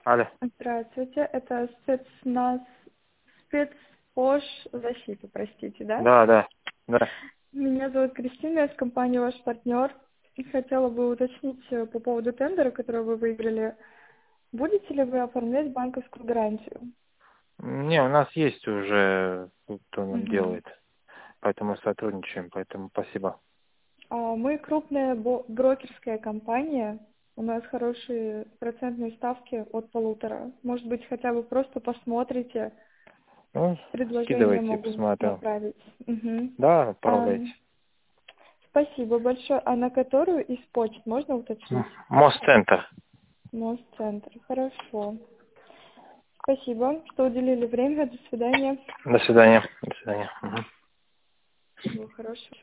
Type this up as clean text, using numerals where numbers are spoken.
Алло. Здравствуйте, это спецпош защита, простите, да? Да. Меня зовут Кристина, я с компании «Ваш партнер». И хотела бы уточнить по поводу тендера, который вы выиграли. Будете ли вы оформлять банковскую гарантию? Не, у нас есть уже, кто нам Мгм. делает. Поэтому сотрудничаем, поэтому спасибо. Мы крупная брокерская компания. У нас хорошие процентные ставки от 1,5. Может быть, хотя бы просто посмотрите. Ну, Предложение скидывайте, могу посмотрю. направить. Мгм. Да, Ам, отправляйте. Спасибо большое. А на которую из почт можно уточнить? Мост-центр. Мост-центр. Хорошо. Спасибо, что уделили время. До свидания. До свидания. До свидания. Мгм. Всего хорошего.